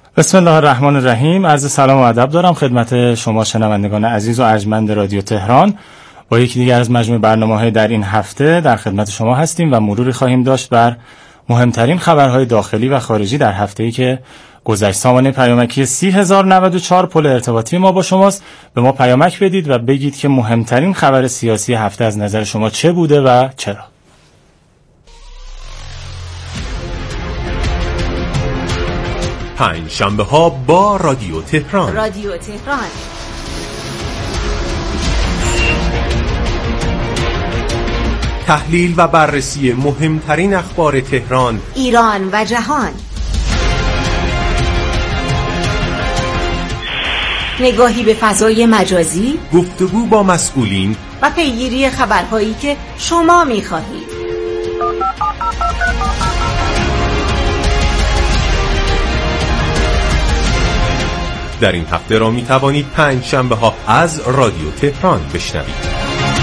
بسم الله الرحمن الرحیم. عرض سلام و ادب دارم خدمت شما شنوندگان عزیز و ارجمند رادیو تهران. با یکی دیگر از مجموعه برنامه‌های در این هفته در خدمت شما هستیم و مروری خواهیم داشت بر مهمترین خبرهای داخلی و خارجی در هفته‌ای که گذشت. سامانه پیامکی 30094 پل ارتباطی ما با شماست. به ما پیامک بدید و بگید که مهمترین خبر سیاسی هفته از نظر شما چه بوده و چرا. پنجشنبه ها با رادیو تهران. رادیو تهران. تحلیل و بررسی مهمترین اخبار تهران، ایران و جهان. نگاهی به فضای مجازی، گفتگو با مسئولین و پیگیری خبرهایی که شما می‌خواهید. در این هفته را می توانید پنجشنبه ها از رادیو تهران بشنوید.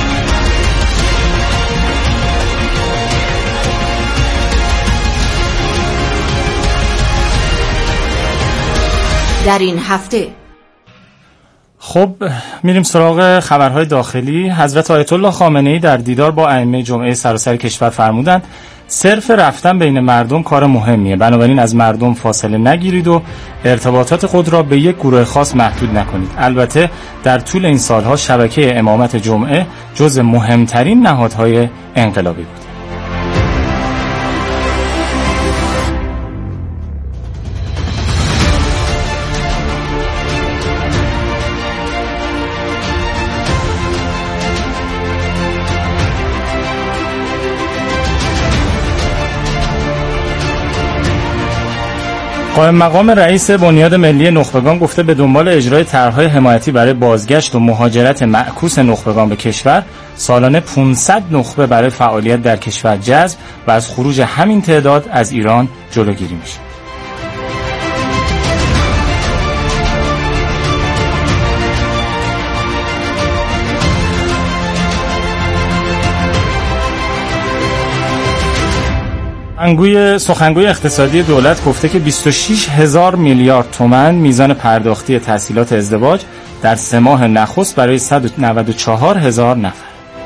در این هفته خب میریم سراغ خبرهای داخلی. حضرت آیت الله خامنه‌ای در دیدار با ائمه جمعه سراسر کشور فرمودند صرف رفتن بین مردم کار مهمیه، بنابراین از مردم فاصله نگیرید و ارتباطات خود را به یک گروه خاص محدود نکنید. البته در طول این سالها شبکه امامت جمعه جز مهمترین نهادهای انقلابی بود. قائم مقام رئیس بنیاد ملی نخبگان گفته به دنبال اجرای طرح‌های حمایتی برای بازگشت و مهاجرت معکوس نخبگان به کشور، سالانه 500 نخبه برای فعالیت در کشور جذب و از خروج همین تعداد از ایران جلوگیری میشه. سخنگوی اقتصادی دولت گفته که 26,000 میلیارد تومان میزان پرداختی تسهیلات ازدواج در 3 ماه نخست برای 194,000 نفر.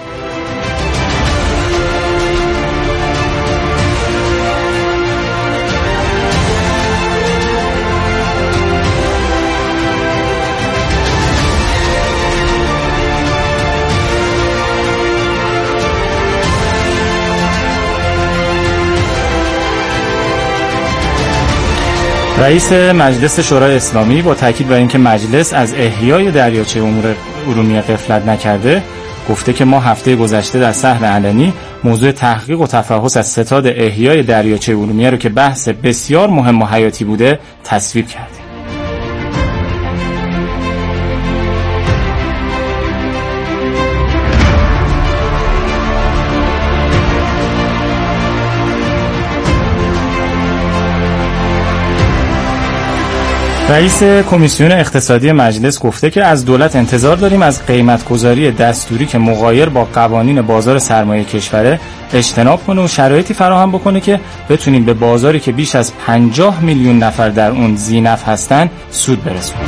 رئیس مجلس شورای اسلامی با تاکید بر اینکه مجلس از احیای دریاچه امور ارومیه غفلت نکرده، گفته که ما هفته گذشته در صحن علنی موضوع تحقیق و تفحص از ستاد احیای دریاچه ارومیه رو که بحث بسیار مهم و حیاتی بوده تصویب کردیم. رئیس کمیسیون اقتصادی مجلس گفته که از دولت انتظار داریم از قیمت‌گذاری دستوری که مغایر با قوانین بازار سرمایه کشوره اجتناب کنه و شرایطی فراهم بکنه که بتونیم به بازاری که بیش از 50 میلیون نفر در اون ذی‌نفع هستن سود برسونیم.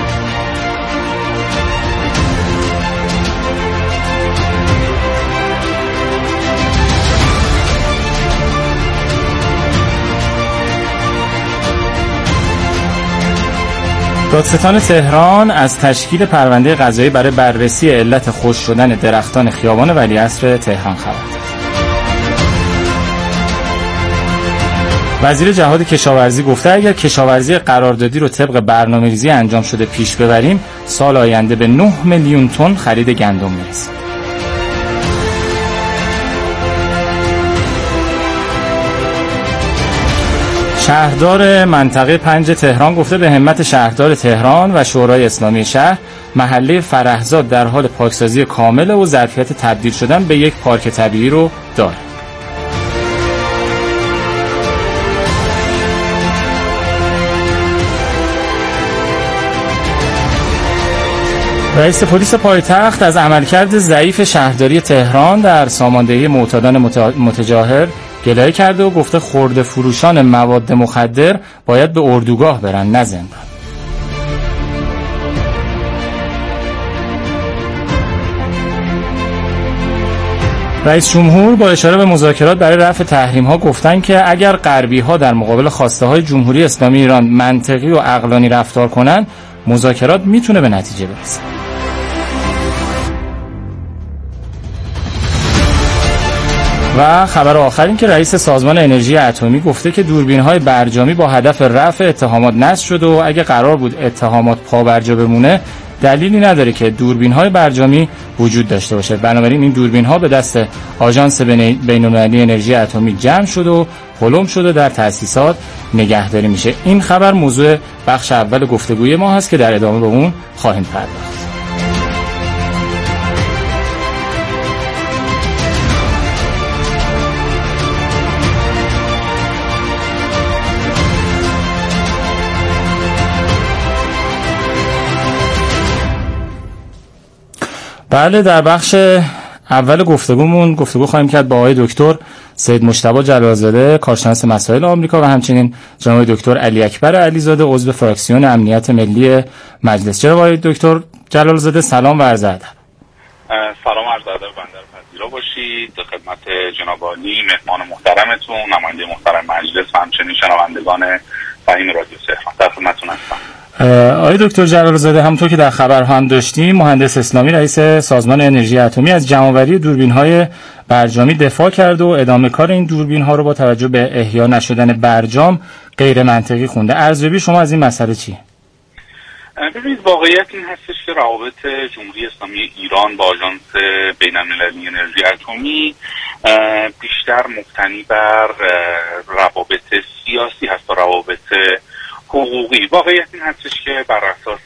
دادستان تهران از تشکیل پرونده قضایی برای بررسی علت خشک شدن درختان خیابان ولیعصر تهران خبر داد. وزیر جهاد کشاورزی گفته اگر کشاورزی قراردادی رو طبق برنامه‌ریزی انجام شده پیش ببریم، سال آینده به 9 میلیون تن خرید گندم میرسیم. شهردار منطقه 5 تهران گفته به همت شهردار تهران و شورای اسلامی شهر، محله فرحزاد در حال پاکسازی کامل و ظرفیت تبدیل شدن به یک پارک طبیعی رو دارد. رئیس پلیس پایتخت از عملکرد ضعیف شهرداری تهران در ساماندهی معتادان متجاهر گلایه کرده و گفته خرده فروشان مواد مخدر باید به اردوگاه برن نه زندان. رئیس جمهور با اشاره به مذاکرات برای رفع تحریم‌ها گفتن که اگر غربی‌ها در مقابل خواسته‌های جمهوری اسلامی ایران منطقی و عقلانی رفتار کنن، مذاکرات میتونه به نتیجه برسه. و خبر آخر این که رئیس سازمان انرژی اتمی گفته که دوربین‌های برجامی با هدف رفع اتهامات نصب شده و اگه قرار بود اتهامات پابرجا بمونه دلیلی نداره که دوربین‌های برجامی وجود داشته باشه. بنابراین این دوربین‌ها به دست آژانس بین‌المللی انرژی اتمی جمع شده و پلم شده در تأسیسات نگهداری میشه. این خبر موضوع بخش اول گفتگوی ما هست که در ادامه به اون خواهیم پرداخت. بله، در بخش اول گفتگو خواهیم کرد با آقای دکتر سید مجتبی جلالزاده، کارشناس مسائل آمریکا و همچنین جناب دکتر علی اکبر علیزاده، عضو فراکسیون امنیت ملی مجلس. جناب آقای دکتر جلالزاده سلام و عرض ادب. سلام و عرض ادب، بنده پذیرا باشید. خدمت جناب عالی، مهمان محترمتون، نماینده محترم مجلس و همچنین شنوندگان فهیم رادیو تهران در خدمتتون هستم. آقای دکتر جلالزاده، همونطور که در خبر هم داشتیم، مهندس اسلامی رئیس سازمان انرژی اتمی از جمع‌آوری دوربین‌های برجامی دفاع کرد و ادامه کار این دوربین‌ها رو با توجه به احیا نشدن برجام غیر منطقی خونده. ارزیابی شما از این مسئله چیه؟ ببینید، واقعیت این هستش که روابط جمهوری اسلامی ایران با آژانس بین‌المللی انرژی اتمی بیشتر مبتنی بر روابط سیاسی هست تا روابط حقوقی. واقعیت این هستش که بر اساس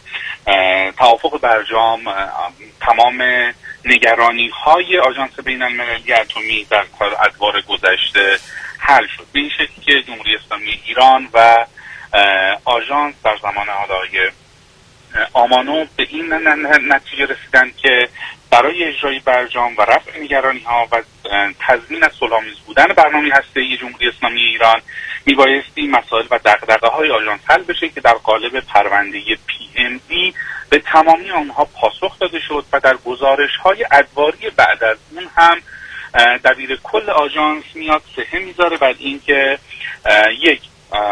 توافق برجام تمام نگرانی‌های آژانس بین‌المللی اتمی در ادوار گذشته حل شد، به این شکل که جمهوری اسلامی ایران و آژانس در زمان آقای آمانو به این نتیجه رسیدن که برای اجرای برجام و رفع نگرانی‌ها و تضمین از صلح‌آمیز بودن برنامه هسته‌ای جمهوری اسلامی ایران میبایستی مسائل و دغدغه‌های آژانس حل بشه که در قالب پرونده PMD به تمامی آنها پاسخ داده شد و در گزارش‌های ادواری بعد از اون هم دبیر کل آژانس میاد سهم میذاره بر اینکه یک،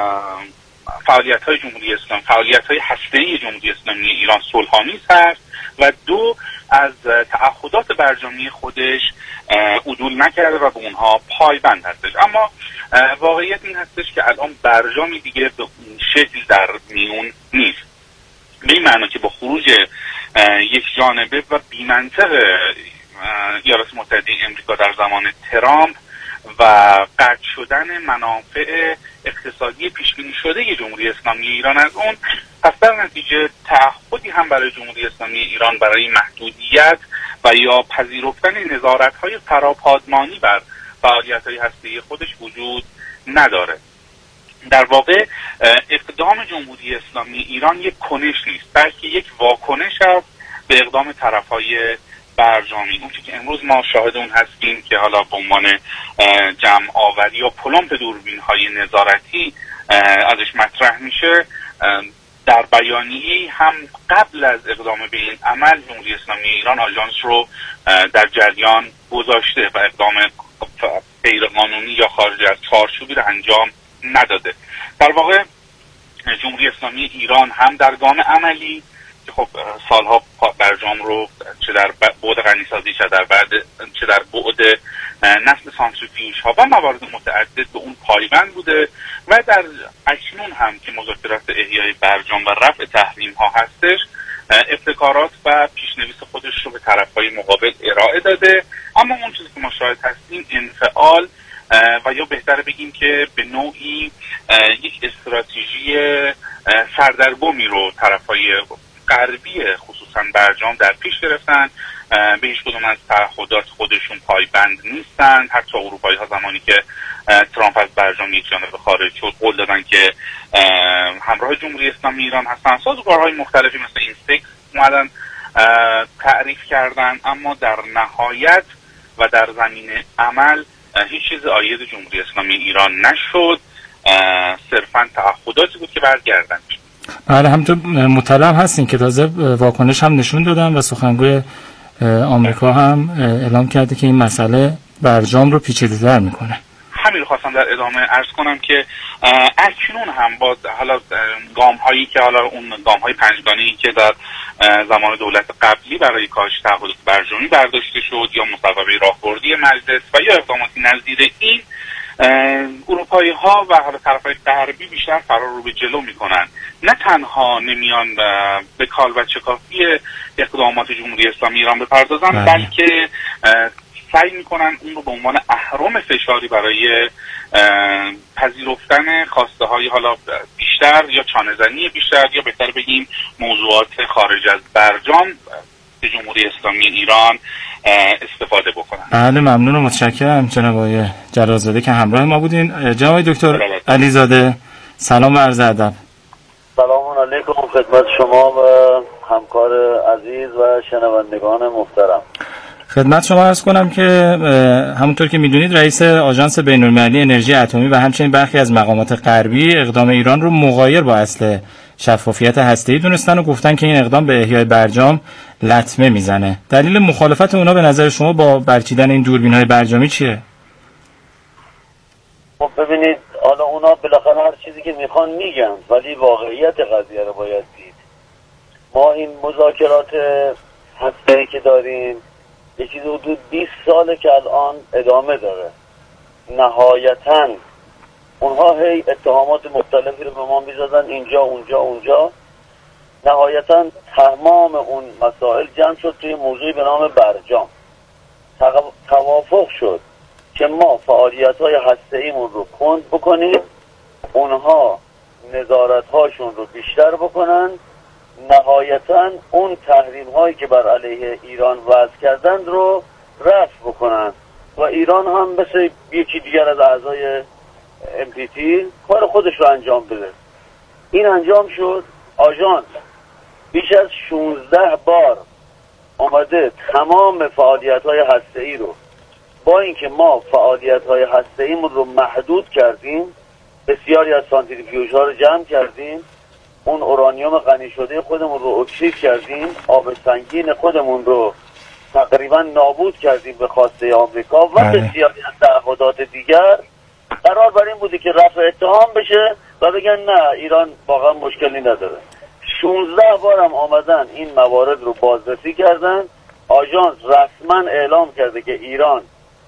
فعالیت‌های جمهوری اسلامی، فعالیت‌های هسته‌ای جمهوری اسلامی ایران صلح‌آمیز هست و دو، از تعهدات برجامی خودش عدول نکرده و به اونها پایبند هستش. اما واقعیت این هستش که الان برجامی دیگه به اون شکل در میون نیست، به این معنی که با خروج یک جانبه و بی‌منطق ایالات متحده آمریکا در زمان ترامپ و قطع شدن منافع اقتصادی پیشبینی شده جمهوری اسلامی ایران از اون، پس در نتیجه تعهدی هم برای جمهوری اسلامی ایران برای محدودیت و یا پذیرفتن نظارت‌های فراپادمانی بر فعالیت‌های هسته‌ای خودش وجود نداره. در واقع اقدام جمهوری اسلامی ایران یک کنش نیست، بلکه یک واکنش است به اقدام طرف‌های برجامی. اون که امروز ما شاهد اون هستیم که حالا به عنوان جمع آوری یا پلمپ دوربین‌های نظارتی ازش مطرح میشه، در بیانیه‌ای هم قبل از اقدام به این عمل جمهوری اسلامی ایران آژانس رو در جریان گذاشته و اقدام غیرقانونی یا خارج از چارچوبی رو انجام نداده. در واقع جمهوری اسلامی ایران هم در گام عملی که خب سالها برجام رو چه در بعد غنیسازی چه در بعد نسل سانتریفیوژ ها و موارد متعدد به اون پایبند بوده و در اکنون هم که مذاکرات احیای برجام و رفع تحریم ها هستش، ابتکارات و پیشنویس خودش رو به طرفهای مقابل ارائه داده. اما اون چیزی که ما شاهد هستیم انفعال و یا بهتره بگیم که به نوعی یک استراتژی سردرگمی رو طرفهای غربی خصوصا برجام در پیش گرفتن. به هیچ کدوم از تعهدات خودشون پایبند نیستن. حتی اروپایی ها زمانی که ترامپ از برجام یک جانبه خارج شد قول دادن که همراه جمهوری اسلامی ایران هستن. سازوکارهای مختلفی مثل اینستکس اومدن تعریف کردن، اما در نهایت و در زمین عمل هیچ چیز عاید جمهوری اسلامی ایران نشد، صرفاً تعهداتی بود که برگردن. بله، همونطور مطلع هستین که تازه واکنش هم نشون دادن و سخنگوی آمریکا هم اعلام کرده که این مسئله برجام رو پیچیده‌تر میکنه. همین رو خواستم در ادامه عرض کنم که اکنون هم با حالا گام هایی که حالا اون گام های پنجگانه‌ای که در زمان دولت قبلی برای کاهش تعهدات برجامی برداشته شد یا مصوبه راهبردی مجلس و یا اقداماتی نظیر این، اروپایی ها و حالا طرفای غربی بیشتر فرار رو به جلو میکنن، نه تنها نمیان به کالبدشکافی اقدامات جمهوری اسلامی ایران بپردازن، بلکه سعی میکنن اون رو به عنوان اهرم فشاری برای پذیرفتن خواسته های حالا بیشتر یا چانه‌زنی بیشتر یا بهتر بگیم موضوعات خارج از برجام به جمهوری اسلامی ایران استفاده بکنن. بله، ممنون و متشکرم جناب آقای جلالزاده که همراه ما بودین. جناب دکتر علیزاده، سلام و عرض ادب. سلام علیکم خدمت شما و همکار عزیز و شنوندگان محترم. خدمت شما عرض کنم که همونطور که میدونید رئیس آژانس بین‌المللی انرژی اتمی و همچنین برخی از مقامات غربی اقدام ایران رو مغایر با اصل شفافیت هسته‌ای دونستن و گفتن که این اقدام به احیای برجام لطمه میزنه. دلیل مخالفت اونا به نظر شما با برچیدن این دوربین‌های برجامی چیه؟ خب ببینید، حالا اونا بالاخره هر چیزی که میخوان میگن، ولی واقعیت قضیه رو باید دید. ما این مذاکرات هسته‌ای که داریم یه چیزی حدود 20 ساله که الان ادامه داره. نهایتاً اونها هی اتهامات مختلفی رو به ما میزدن، اینجا اونجا. نهایتاً تمام اون مسائل جمع شد توی موضوعی به نام برجام. توافق شد که ما فعالیت‌های هسته‌ایمون رو کند بکنیم، اونها نظارت‌هاشون رو بیشتر بکنن، نهایتاً اون تحریم‌هایی که بر علیه ایران وضع کردند رو رفع بکنن و ایران هم مثل یکی دیگر از اعضای NPT کار خودش رو انجام بده. این انجام شد. آژانس بیش از 16 بار آمده تمام فعالیت‌های هسته‌ای رو، با اینکه ما فعالیت‌های هسته‌ایمون رو محدود کردیم، بسیاری از سانتریفیوژها رو جمع کردیم، اون اورانیوم غنی شده خودمون رو اکسید کردیم، آب سنگین خودمون رو تقریبا نابود کردیم به خواسته آمریکا و بسیاری از تعهدات دیگر، قرار بر این بوده که رفع اتهام بشه و بگن نه ایران واقعا مشکلی نداره. 16 بار هم آمدن این موارد رو بازرسی کردن. آژانس رسما اعلام کرده که ایران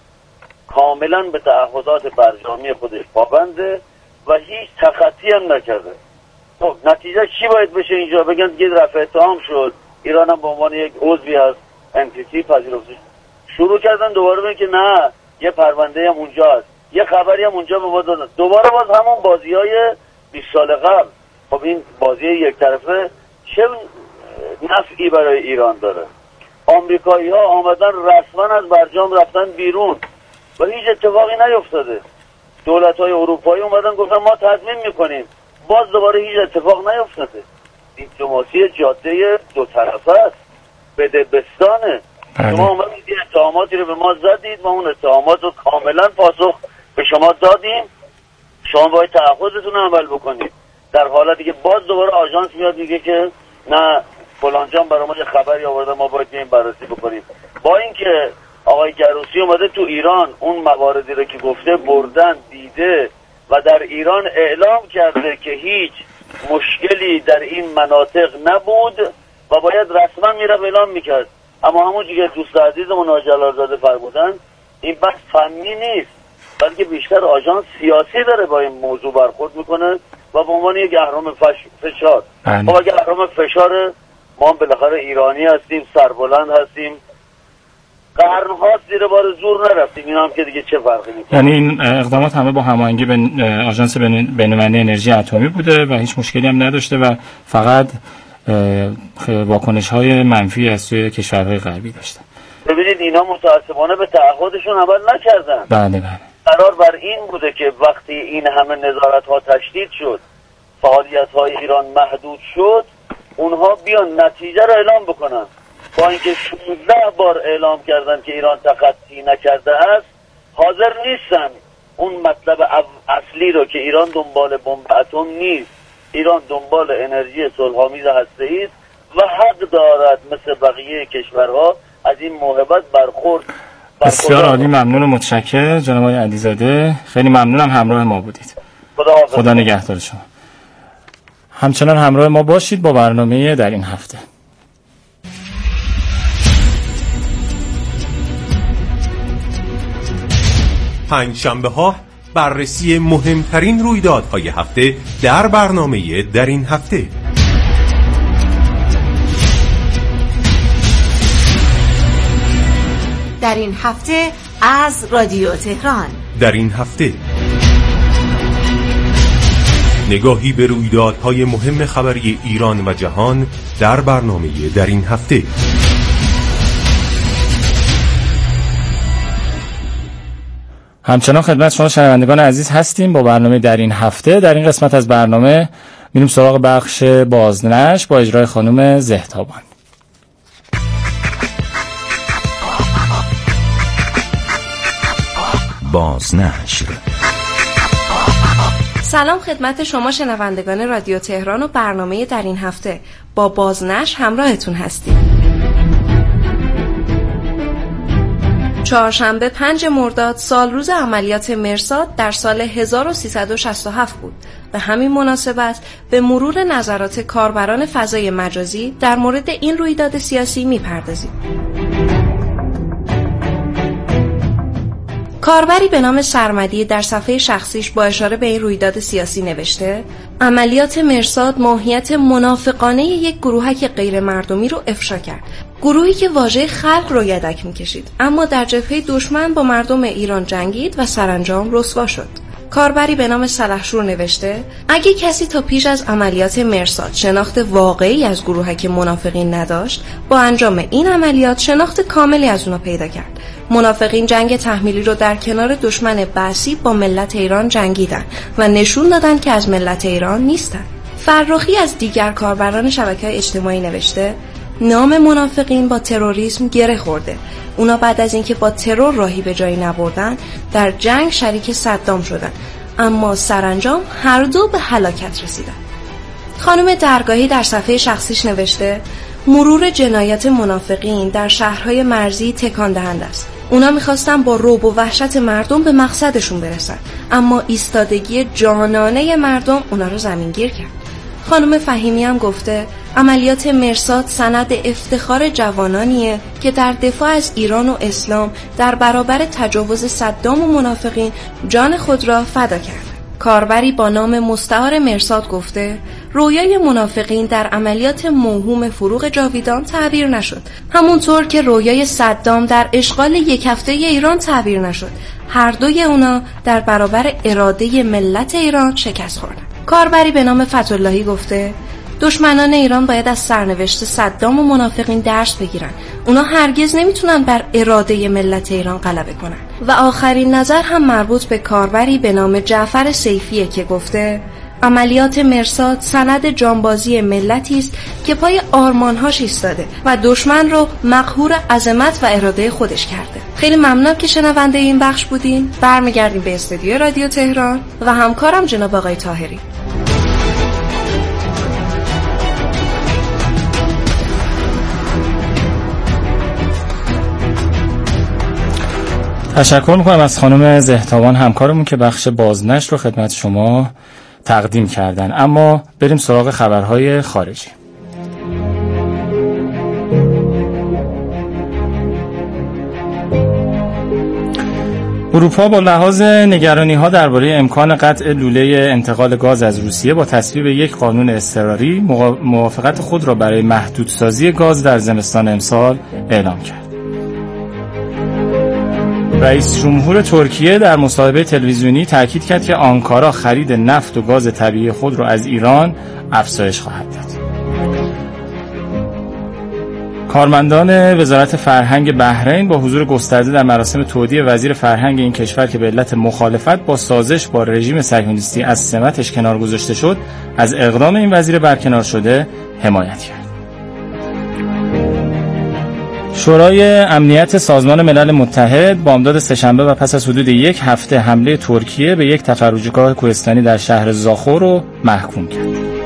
کاملا به تعهدات برجامی خودش پابنده و هیچ تخطی هم نکرده. خب نتیجه چی باید بشه اینجا؟ بگن دیگه رفع اتهام شد، ایران هم به عنوان یک عضوی از NPT پذیرفته. شروع کردن دوباره بگن که نه یه پرونده هم اونجا هست، یه خبری هم اونجا به ما دادن، دوباره باز همون بازی‌های 20 سال قبل. خب این بازی یک طرفه چه نفعی برای ایران داره؟ آمریکایی‌ها آمدن رسما از برجام رفتن بیرون و هیچ اتفاقی نیفتاده. دولت‌های اروپایی اومدن گفتن ما تضمین می‌کنیم، باز دوباره هیچ اتفاق نیفتاده. دیپلماسی جاده دو طرفه است، بده بستانه. شما اومدید اتهاماتی رو به ما زدید، ما اون اتهامات رو کاملا پاسخ به شما دادیم، شما باید تعهدتون رو عمل بکنید. در حالتی که باز دوباره آژانس میاد میگه که نه فلان جان برای ما یه خبری آورده، ما باید بیایم بررسی بکنیم. با اینکه آقای گروسی اومده تو ایران اون مواردی رو که گفته بردن دیده و در ایران اعلام کرده که هیچ مشکلی در این مناطق نبود و باید رسما میره اعلام میکرد. اما همون که دوست عزیزمون آقای جلالزاده فرمودن، این بحث فنی نیست بلکه بیشتر آژانس سیاسی داره با این موضوع برخورد میکنه و به عنوان یک اهرم فشار. خب اگه اهرم فشار، ما هم بالاخره ایرانی هستیم، سربلند هستیم، قرن‌هاست زیر بار زور نرفتیم، این هم که دیگه چه فرقی میکنه. یعنی این اقدامات همه با هماهنگی به آژانس بین‌المللی انرژی اتمی بوده و هیچ مشکلی هم نداشته و فقط واکنش‌های منفی از سوی کشورهای غربی داشته. ببینید اینا متأسفانه به تعهدشون عمل نکردن. بله. قرار بر این بوده که وقتی این همه نظارت‌ها تشدید شد، فعالیت‌های ایران محدود شد، اونها بیان نتیجه رو اعلام بکنن. با اینکه 16 بار اعلام کردن که ایران تخطی نکرده است، حاضر نیستن اون مطلب اصلی رو که ایران دنبال بمب اتم نیست، ایران دنبال انرژی صلح‌آمیز هسته‌ای است و حق دارد مثل بقیه کشورها از این موهبت برخورد. بسیار عالی، ممنون و متشکرم جناب آقای علیزاده، خیلی ممنونم همراه ما بودید. خدا نگهدار شما. همچنان همراه ما باشید با برنامه در این هفته. پنجشنبه ها بررسی مهمترین رویدادهای هفته در برنامه در این هفته. در این هفته از رادیو تهران. در این هفته نگاهی به رویدادهای مهم خبری ایران و جهان در برنامه در این هفته. همچنان خدمت شما شنوندگان عزیز هستیم با برنامه در این هفته. در این قسمت از برنامه میریم سراغ بخش بازنشر با اجرای خانم زهتابان. بازنشر. سلام خدمت شما شنوندگان رادیو تهران و برنامه در این هفته. با بازنشر همراهتون هستیم. چهارشنبه 5 مرداد سال روز عملیات مرصاد در سال 1367 بود. به همین مناسبت به مرور نظرات کاربران فضای مجازی در مورد این رویداد سیاسی می‌پردازیم. کاربری به نام سرمدی در صفحه شخصیش با اشاره به این رویداد سیاسی نوشته: عملیات مرصاد ماهیت منافقانه یک گروهک غیر مردمی رو افشا کرد. گروهی که واژه خلق رو یدک می‌کشید، اما در جبهه دشمن با مردم ایران جنگید و سرانجام رسوا شد. کاربری به نام سلحشور نوشته: اگه کسی تا پیش از عملیات مرصاد شناخت واقعی از گروهک منافقین نداشت، با انجام این عملیات شناخت کاملی از اونا پیدا کرد. منافقین جنگ تحمیلی رو در کنار دشمن بعثی با ملت ایران جنگیدن و نشون دادن که از ملت ایران نیستن. فرخی از دیگر کاربران شبکه‌های اجتماعی نوشته: نام منافقین با تروریسم گره خورده. اونا بعد از اینکه با ترور راهی به جایی نبردن، در جنگ شریک صدام شدن، اما سرانجام هر دو به هلاکت رسیدن. خانم درگاهی در صفحه شخصیش نوشته: مرور جنایت منافقین در شهرهای مرزی تکان دهنده است. اونا میخواستن با رعب و وحشت مردم به مقصدشون برسن، اما ایستادگی جانانه مردم اونا رو زمینگیر کرد. خانم فهیمی هم گفته: عملیات مرصاد سند افتخار جوانانیه که در دفاع از ایران و اسلام در برابر تجاوز صدام و منافقین جان خود را فدا کرد. کاربری با نام مستعار مرصاد گفته: رویای منافقین در عملیات موهوم فروغ جاویدان تعبیر نشد، همونطور که رویای صدام در اشغال یک هفته ایران تعبیر نشد. هر دوی اونا در برابر اراده ملت ایران شکست خوردن. کاربری به نام فتح‌اللهی گفته: دشمنان ایران باید از سرنوشت صدام و منافقین درس بگیرن. اونا هرگز نمیتونن بر اراده ملت ایران غلبه کنن. و آخرین نظر هم مربوط به کاربری به نام جعفر سیفیه که گفته: عملیات مرصاد سند جانبازی ملتی است که پای آرمانهاش ایستاده و دشمن رو مقهور عظمت و اراده خودش کرده. خیلی ممنونم که شنونده این بخش بودین. برمیگردیم به استودیو رادیو تهران و همکارم جناب آقای طاهری. تشکر میکنم از خانم زهتابان همکارمون که بخش بازنشر رو خدمت شما تقدیم کردن. اما بریم سراغ خبرهای خارجی. اروپا با لحاظ نگرانی‌ها درباره امکان قطع لوله انتقال گاز از روسیه با تصویب یک قانون اضطراری موافقت خود را برای محدودسازی گاز در زمستان امسال اعلام کرد. رئیس جمهور ترکیه در مصاحبه تلویزیونی تاکید کرد که آنکارا خرید نفت و گاز طبیعی خود را از ایران افزایش خواهد داد. کارمندان وزارت فرهنگ بحرین با حضور گسترده در مراسم تودیع وزیر فرهنگ این کشور که به علت مخالفت با سازش با رژیم صهیونیستی از سمتش کنار گذاشته شد، از اقدام این وزیر برکنار شده حمایت کرد. شورای امنیت سازمان ملل متحد بامداد سه‌شنبه و پس از حدود یک هفته حمله ترکیه به یک تفرجگاه کوهستانی در شهر زاخور رو محکوم کرد.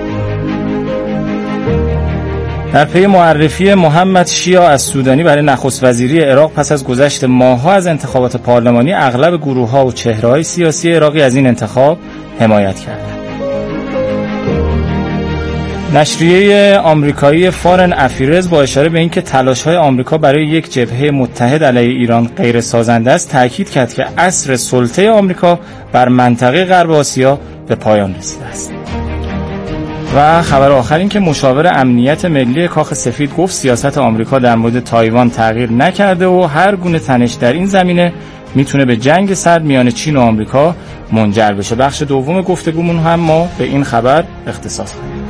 در پی معرفی محمد شیعه السودانی برای نخست وزیری عراق پس از گذشت ماه‌ها از انتخابات پارلمانی، اغلب گروه‌ها و چهره‌های سیاسی عراقی از این انتخاب حمایت کردند. نشریه آمریکایی فارن افیرز با اشاره به اینکه تلاش‌های آمریکا برای یک جبهه متحد علیه ایران غیر سازنده است، تاکید کرد که عصر سلطه آمریکا بر منطقه غرب آسیا به پایان رسیده است. و خبر آخر این که مشاور امنیت ملی کاخ سفید گفت سیاست آمریکا در مورد تایوان تغییر نکرده و هر گونه تنش در این زمینه میتونه به جنگ سرد میان چین و آمریکا منجر بشه. بخش دوم گفتگومون هم ما به این خبر اختصاص خواهیم.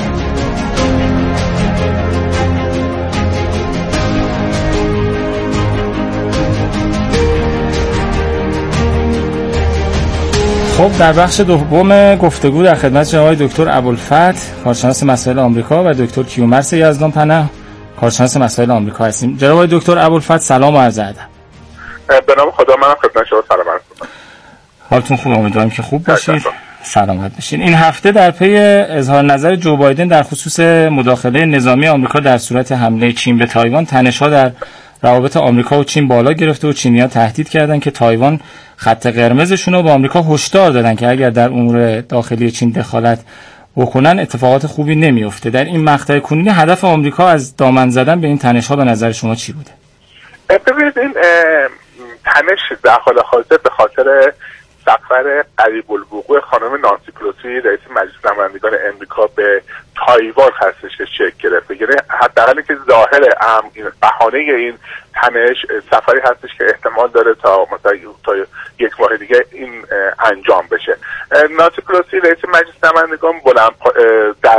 خب در بخش دوم گفتگو در خدمت جناب دکتر ابوالفتح کارشناس مسائل آمریکا و دکتر کیومرث یزدان پناه کارشناس مسائل آمریکا هستیم. جناب دکتر ابوالفتح سلام و عرض ادب. به نام خدا منم خدمت شما سلام عرض می‌کنم. حالتون خوب؟ امیدوارم که خوب باشید. سلامت باشین. این هفته در پی اظهار نظر جو بایدن در خصوص مداخله نظامی آمریکا در صورت حمله چین به تایوان، تنش‌ها در روابط آمریکا و چین بالا گرفته و چینی‌ها تهدید کردند که تایوان خط قرمزشون رو به آمریکا هشدار دادن که اگر در امور داخلی چین دخالت بکنن اتفاقات خوبی نمیفته. در این مقطع کنونی هدف آمریکا از دامن زدن به این تنش‌ها به نظر شما چی بوده؟ ببینید این تنش در حال حاضر به خاطر سفر قریب الوقوع خانم نانسی پلوسی رئیس مجلس نمایندگان امریکا به تایوان هستش که شکل گرفته. یعنی حداقل که ظاهر بهانه این تنش سفری هستش که احتمال داره تا مثلا تا یک ماه دیگه این انجام بشه. نانسی پلوسی رئیس مجلس نمایندگان در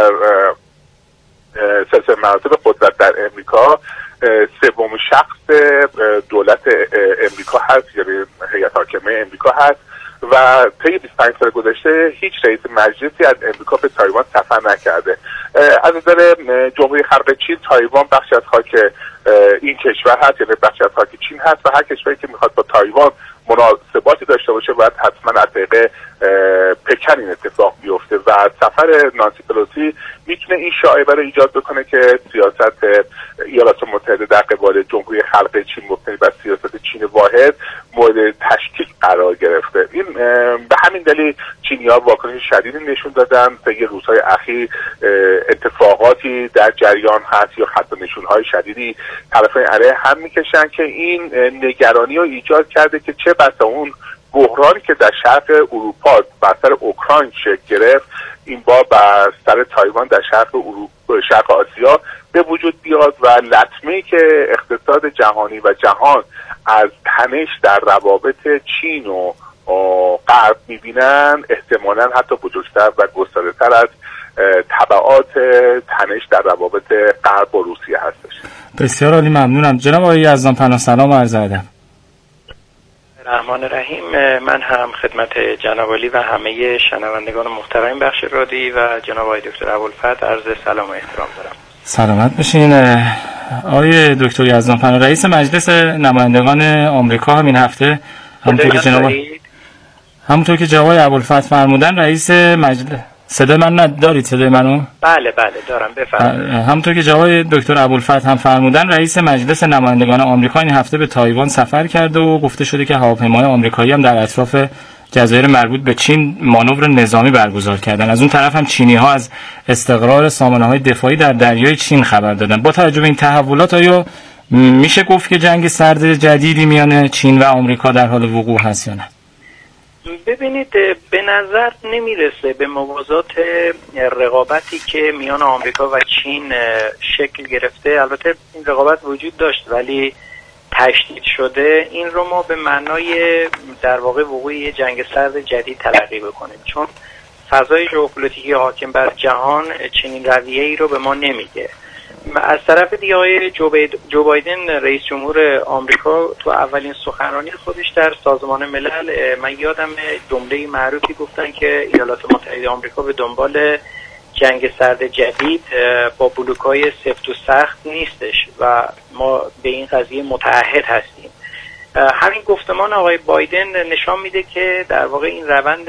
سلسله مراتب قدرت در امریکا سومین شخص دولت امریکا هست، یعنی هیئت حاکمه امریکا هست و طی 25 سال گذشته هیچ رئیس مجلسی از امریکا به تایوان سفر نکرده. از نظر جمهوری خلق چین، تایوان بخشی از خاک این کشور هست، یعنی بخشی از خاک چین هست و هر کشوری که میخواد با تایوان مناسباتی داشته باشه باید حتما از طریق پکن این اتفاق بیفته و سفر نانسی پلوسی میتونه این شایعه رو ایجاد بکنه که سیاست ایالات متحده در قبال جمهوری خلق چین مبتنی بر سیاست چین واحد مورد تشکیک قرار گرفته. این به همین دلیل چینی‌ها واکنش شدیدی نشون دادن. طی روزهای اخیر اتفاقاتی در جریان هست یا خط نشون‌های شدیدی طرفین علیه هم میکشن که این نگرانی رو ایجاد کرده که چه بسا اون بحرانی که در شرق اروپا بر سر اوکراین شکل گرفت این بار بر سر تایوان در شرق آسیا به وجود بیاد و لطمه‌ای که اقتصاد جهانی و جهان از تنش در روابط چین و غرب می‌بینن احتمالاً حتی بزرگتر و گسترده‌تر از تبعات تنش در روابط غرب و روسیه هستش. بسیار عالی، ممنونم. جناب آقای یزدان پناه سلام و عرض ادب. الرحمن الرحیم. من هم خدمت جناب عالی و همه شنوندگان محترم بخش رادیویی و جناب آقای دکتر ابوالفتح عرض سلام و احترام دارم. سلامت باشین. آقای دکتر یزدان پناه رئیس مجلس نمایندگان آمریکا همین هفته همونطور که جناب ابوالفتح فرمودن رئیس مجلس صدای من ندارید؟ صدای منو؟ بله دارم، بفرمایید. همونطور که جناب دکتر ابوالفتح هم فرمودن رئیس مجلس نمایندگان آمریکا این هفته به تایوان سفر کرده و گفته شده که هواپیمای آمریکایی هم در اطراف جزایر مربوط به چین مانور نظامی برگزار کردن. از اون طرف هم چینی‌ها از استقرار سامانه‌های دفاعی در دریای چین خبر دادن. با توجه به این تحولات آیا میشه گفت که جنگ سرد جدیدی میان چین و آمریکا در حال وقوع هست یا نه؟ ببینید، به نظر نمیرسه به موازات رقابتی که میان آمریکا و چین شکل گرفته. البته این رقابت وجود داشت ولی تشدید شده. این رو ما به معنای در واقع وقوع یه جنگ سرد جدید تلقی بکنیم، چون فضای ژئوپلیتیکی حاکم بر جهان چنین رویه‌ای رو به ما نمیگه. از طرف دیگه آقای جو بایدن رئیس جمهور آمریکا تو اولین سخنرانی خودش در سازمان ملل، من یادم جمله معروفی گفتن که ایالات متحده آمریکا به دنبال جنگ سرد جدید با بلوک‌های سفت و سخت نیستش و ما به این قضیه متعهد هستیم. همین گفتمان آقای بایدن نشان میده که در واقع این روند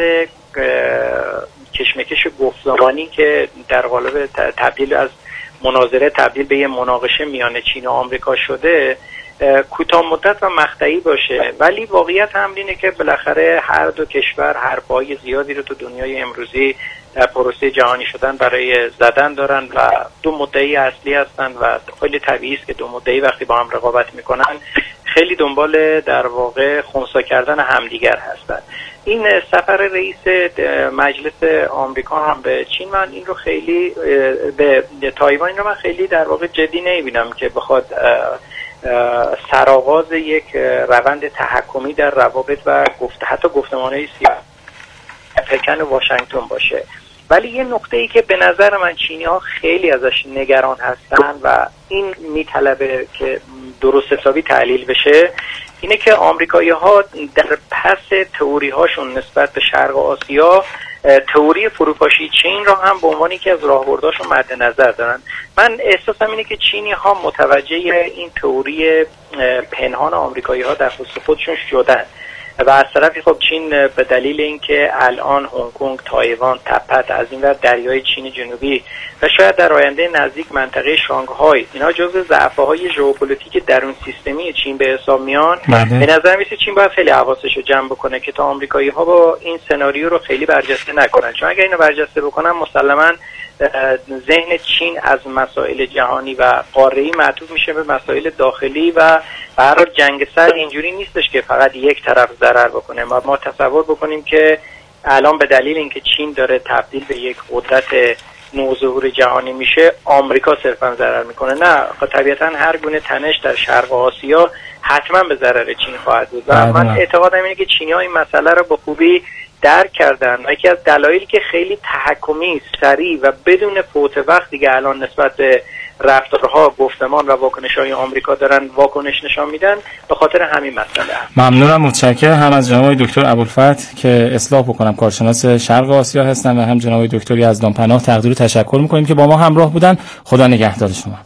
کشمکش گفتمانی که در قالب تبدیل از مناظره تبدیل به یه مناقشه میان چین و آمریکا شده کوتاه مدت و مقطعی باشه، ولی واقعیت هم اینه که بالاخره هر دو کشور حرفای زیادی رو تو دنیای امروزی در پروسه جهانی شدن برای زدن دارن و دو مدعی اصلی هستن و خیلی طبیعی است که دو مدعی وقتی با هم رقابت میکنن خیلی دنبال در واقع خنثی کردن همدیگر هستن. این سفر رئیس مجلس آمریکا هم به چین، من این رو خیلی به تایوان رو من خیلی در واقع جدی نمیبینم که بخواد سرآغاز یک روند تحکمی در روابط و حتی گفتمان‌های سیاسی پکن و واشنگتن باشه. ولی یه نقطه‌ای که به نظر من چینی‌ها خیلی ازش نگران هستن و این میطلبه که درست حسابی تحلیل بشه اینه که آمریکایی‌ها در پس تئوری‌هاشون نسبت به شرق آسیا تئوری فروپاشی چین را هم به عنوان یکی از راهبرداشون مد نظر دارن. من احساسم اینه که چینی‌ها متوجه این تئوری پنهان آمریکایی‌ها در خصوص خودشون شدن و از طرفی خب چین به دلیل اینکه الان هنگ کنگ، تایوان، تپت از این ور دریای چین جنوبی و شاید در آینده نزدیک منطقه شانگهای اینا جزو ضعف‌های ژئوپلیتیک درون سیستمی چین به حساب میان. به نظر میاد چین باید خیلی حواسش رو جمع بکنه که تا آمریکایی‌ها با این سناریو رو خیلی برجسته نکنن، چون اگر اینو برجسته بکنن مسلماً ذهن چین از مسائل جهانی و قاره‌ای معطوف میشه به مسائل داخلی و برای جنگ سرد اینجوری نیستش که فقط یک طرف ضرر بکنه. ما تصور بکنیم که الان به دلیل اینکه چین داره تبدیل به یک قدرت نوظهور جهانی میشه آمریکا صرفا ضرر میکنه. نه، طبیعتا هر گونه تنش در شرق آسیا حتما به ضرر چین خواهد بود و من اعتقادم اینه که چینی‌ها این مسئله رو به خوبی درک کردن و یکی از دلایلی که خیلی تحکمی، سریع و بدون فوت وقت دیگه الان نسبت به رفتارها، گفتمان و واکنش‌های آمریکا دارن واکنش نشان میدن به خاطر همین مسئله. ممنونم، متشکرم هم از جناب دکتر ابوالفتح که اصلاح بکنم کارشناس شرق آسیا هستن و هم جناب دکتر یزدانپناه تقدیر تشکر می‌کنیم که با ما همراه بودن. خدا نگهدار شما.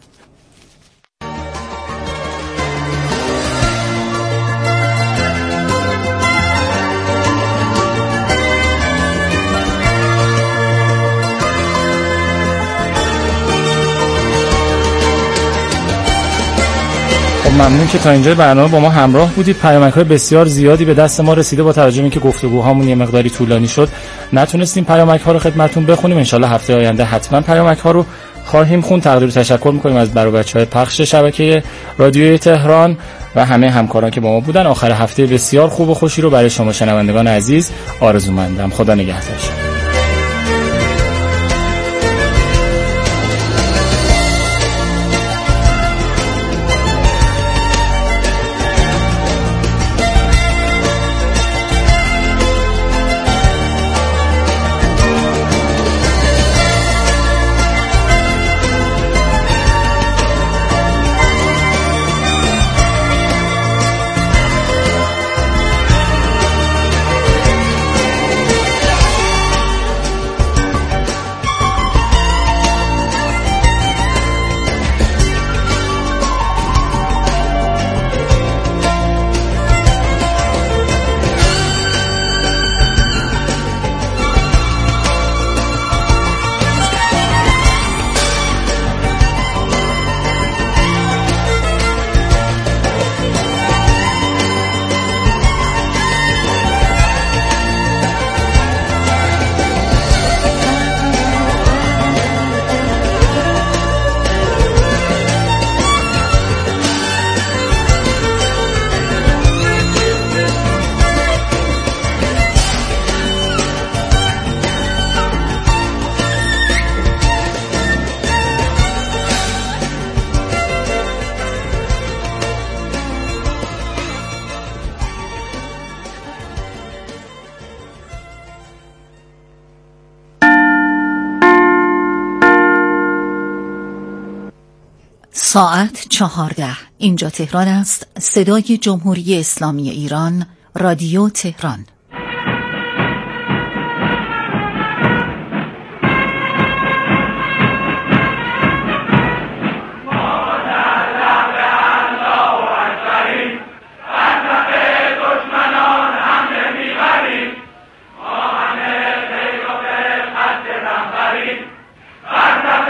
ممنون که تا اینجا برنامه با ما همراه بودید. پیامک‌های بسیار زیادی به دست ما رسیده. با توجه به اینکه گفتگوهامون یه مقداری طولانی شد نتونستیم پیامک‌ها رو خدمتتون بخونیم. ان شاءالله هفته آینده حتما پیامک‌ها رو خواهیم خوند. تقدیر تشکر می‌کنیم از برای بچه‌های پخش شبکه رادیوی تهران و همه همکاران که با ما بودن. آخر هفته بسیار خوب و خوشی رو برای شما شنوندگان عزیز آرزومندم. خدا نگهدار شما. ساعت 14. اینجا تهران است. صدای جمهوری اسلامی ایران، رادیو تهران.